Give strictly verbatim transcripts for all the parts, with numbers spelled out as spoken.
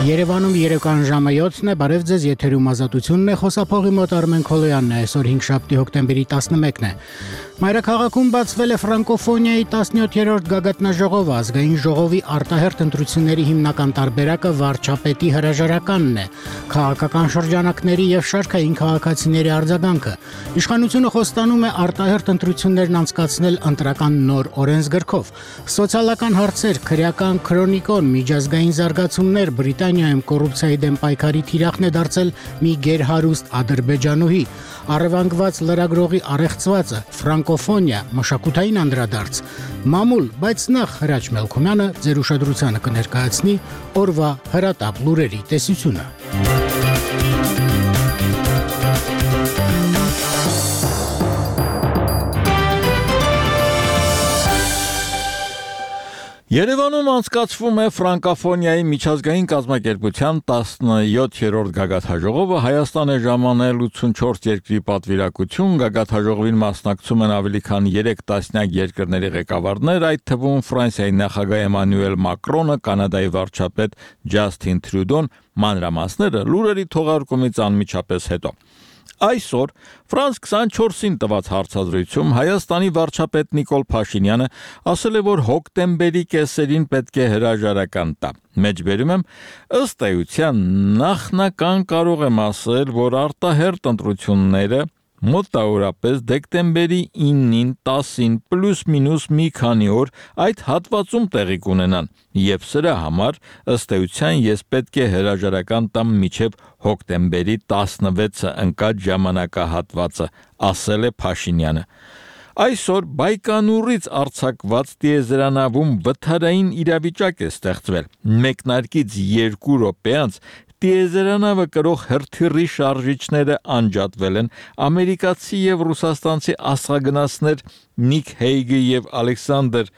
Երևանում երեկոյան ժամը յոթն է, բարև ձեզ, եթերում Ազատությունն է, խոսափողի մոտ Արմեն Քոլոյանն է, այսօր հինգշաբթի հոկտեմբերի տասնմեկն է։ Մայրաքաղաքում բացվել է ֆրանկոֆոնիայի տասնյոթերորդ գագաթնաժողովը, ազգային ժողովի արտահերթ ընտրությունների հիմնական տարբերակը վարչապետի հրաժարականն է, քաղաքական շրջանակների եւ շարքային քաղաքացիների արձագանքը։ Իշխանությունը խոստանում է արտահերթ ընտրություններն անցկացնել ընտրական նոր օրենսգրքով։ Սոցիալական հարցեր, քրեական քրոնիկոն, միջազգային զարգացումներ, Բրիտանիայում կոռուպցիայի դեմ պայքարի թիրախն է դարձել մի գերհարուստ ադրբեջանուհի, առևանգված լրագրողի առեղծվածը, ֆրանկոֆոնիա, մշակութային անդրադարձ, մամուլ, բայց նախ Հրաչ Մելքումյանը ձեր ուշադրությանը կներկայացնի օրվա հրատապ լուրերի տեսությունը։ Երևանում անցկացվում է ֆրանկոֆոնիայի միջազգային կազմակերպության տասնյոթերորդ գագաթնաժողովը, Հայաստան է ժամանել ութսունչորս երկրի պատվիրակություն, գագաթնաժողովին մասնակցում են ավելի քան երեք տասնյակ երկրների ղեկավարներ, այդ թվում Ֆրանսիայի նախագահ Էմանուել Մակրոնը, Կանադայի վարչապետ Ջասթին Տրյուդոն, մանրամասները լուրերի թողարկումից անմիջապես հետո։ Այսօր Ֆրանս քսանչորսին տված հարցազրույցում Հայաստանի վարչապետ Նիկոլ Փաշինյանը ասել է, որ հոկտեմբերի կեսերին պետք է հրաժարական տա։ Մեջբերում եմ, ըստ էության նախնական կարող եմ ասել, որ արտահերթ ընտրությունները մոտավորապես դեկտեմբերի իննին, տասին, պլյուս մինուս մի քանի օր այդ հատվածում տեղի կունենան, եւ սրա համար ըստ էության ես պետք է հրաժարական տամ մինչև հոկտեմբերի տասնվեցը ընկած ժամանակահատվածը, ասել է Փաշինյանը։ Այսօր Բայկանուրից արձակված տիեզերանավում վթարային իրավիճակ է ստեղծվել։ Մեկնարկից երկու րոպե անց տիեզերանավը կրող հրթիռի շարժիչները անջատվել են, ամերիկացի եւ ռուսաստանցի աստղագնացներ Նիկ Հեյգը եւ Ալեքսանդր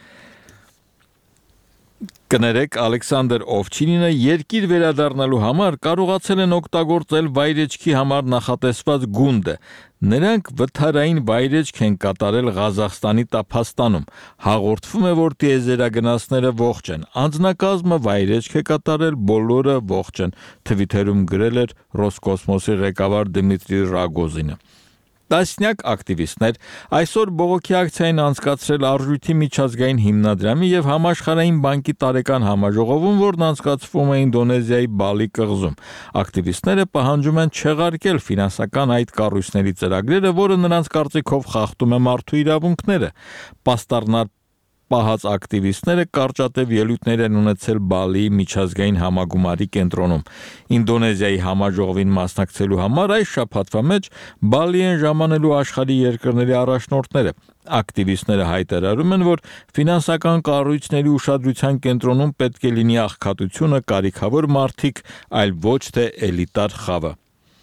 Կներեք Ալեքսանդր Օվչինինը երկիր վերադառնալու համար կարողացել են օգտագործել վայրեջքի համար նախատեսված գունդը։ Նրանք վթարային վայրեջք են կատարել Ղազախստանի Տափաստանում։ Հաղորդվում է, որ տիեզերագնացները ողջ են։ Անձնակազմը վայրեջք է կատարել, բոլորը ողջ են, Թվիթերում գրել էր Ռոսկոսմոսի ղեկավար Դմիտրի Ռագոզինը։ Տասնյակ ակտիվիստներ այսօր բողոքի ակցիա են անցկացրել Արժույթի միջազգային հիմնադրամի եւ Համաշխարհային բանկի տարեկան համաժողովում, որն անցկացվում է Ինդոնեզիայի Բալի կղզում։ Ակտիվիստները պահանջում են չեղարկել ֆինանսական այդ կառույցների ծրագրերը, որը նրանց կարծիքով խախտում է մարդու իրավունքները։ Պաստառնար պահած ակտիվիստները կարճատև ելույթներ են ունեցել Բալիի միջազգային համագումարի կենտրոնում։ Ինդոնեզիայի համաժողովին մասնակցելու համար այս շաբաթվա մեջ Բալի են ժամանելու աշխարհի երկրների առաջնորդները։ Ակտիվիստները հայտարարում են, որ ֆինանսական կառույցների ուշադրության կենտրոնում պետք է լինի աղքատությունը, կարիքավոր մարդիկ, այլ ոչ թե էլիտար խավը։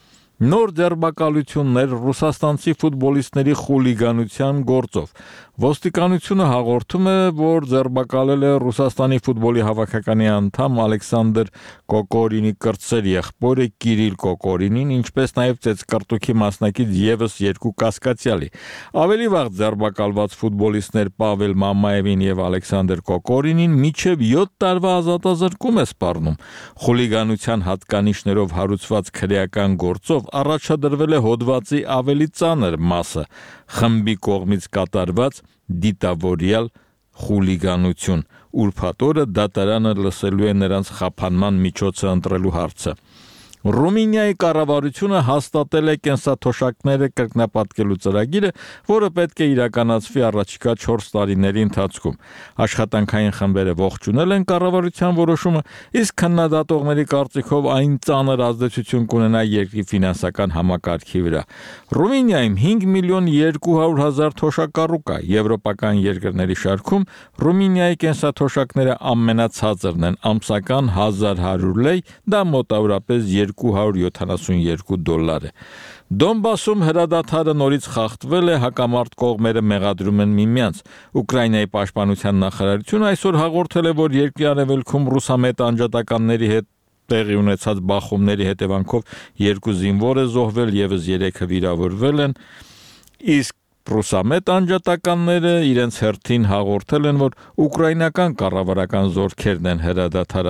Նոր ձերբակալություններ ռուսաստանցի ֆուտբոլիստների խուլիգանության գործով։ Ոստիկանությունը հաղորդում է, որ ձերբակալել է Ռուսաստանի ֆուտբոլի հավաքականի անդամ Ալեքսանդր Կոկորինի կրտսեր եղբորը Կիրիլ Կոկորինին, ինչպես նաև ծեծկռտուքի մասնակից եւս երկու կասկածյալի։ Ավելի վաղ ձերբակալված ֆուտբոլիստներ Պավել Մամաևին եւ Ալեքսանդր Կոկորինին մինչեւ յոթ տարվա ազատազրկում է սպառնում։ Խուլիգանության հատկանիշներով հարուցված քրեական գործով առաջադրվել է հոդվածի ավելի ծանր մասը՝ խմբի կողմից կատարված դիտավորյալ խուլիգանություն։ Ուրբաթ օրը դատարանը լսելու է նրանց խափանման միջոցը ընտրելու հարցը։ Ռումինիայի կառավարությունը հաստատել է կենսաթոշակները կրկնապատկելու ծրագիրը, որը պետք է իրականացվի առաջիկա չորս տարիների ընթացքում։ Աշխատանքային խմբերը ողջունել են կառավարության որոշումը, իսկ քննադատողների կարծիքով այն ծանր ազդեցություն կունենա երկրի ֆինանսական համակարգի վրա։ Ռումինիայում հինգ միլիոն երկու հարյուր հազար թոշակառու կա։ Եվրոպական երկրների շարքում Ռումինիայի կենսաթոշակները ամենացածրն են, ամսական հազար հարյուր լեյ, դա մոտավորապես երկու հարյուր յոթանասունյոթ դոլար է։ Դոնբասում հրադադարը նորից խախտվել է, հակամարտ կողմերը մեղադրում են միմյանց։ Ուկրաինայի պաշտպանության նախարարությունը այսօր հաղորդել է, որ երկրի արևելքում ռուսամետ անջատականների հետ տեղի ունեցած բախումների հետևանքով երկու զինվոր է զոհվել, եւս երեքը վիրավորվել են, իսկ ռուսամետ անջատականները իրենց հերթին հաղորդել են, որ ուկրաինական կառավարական զորքերն են հրադադարը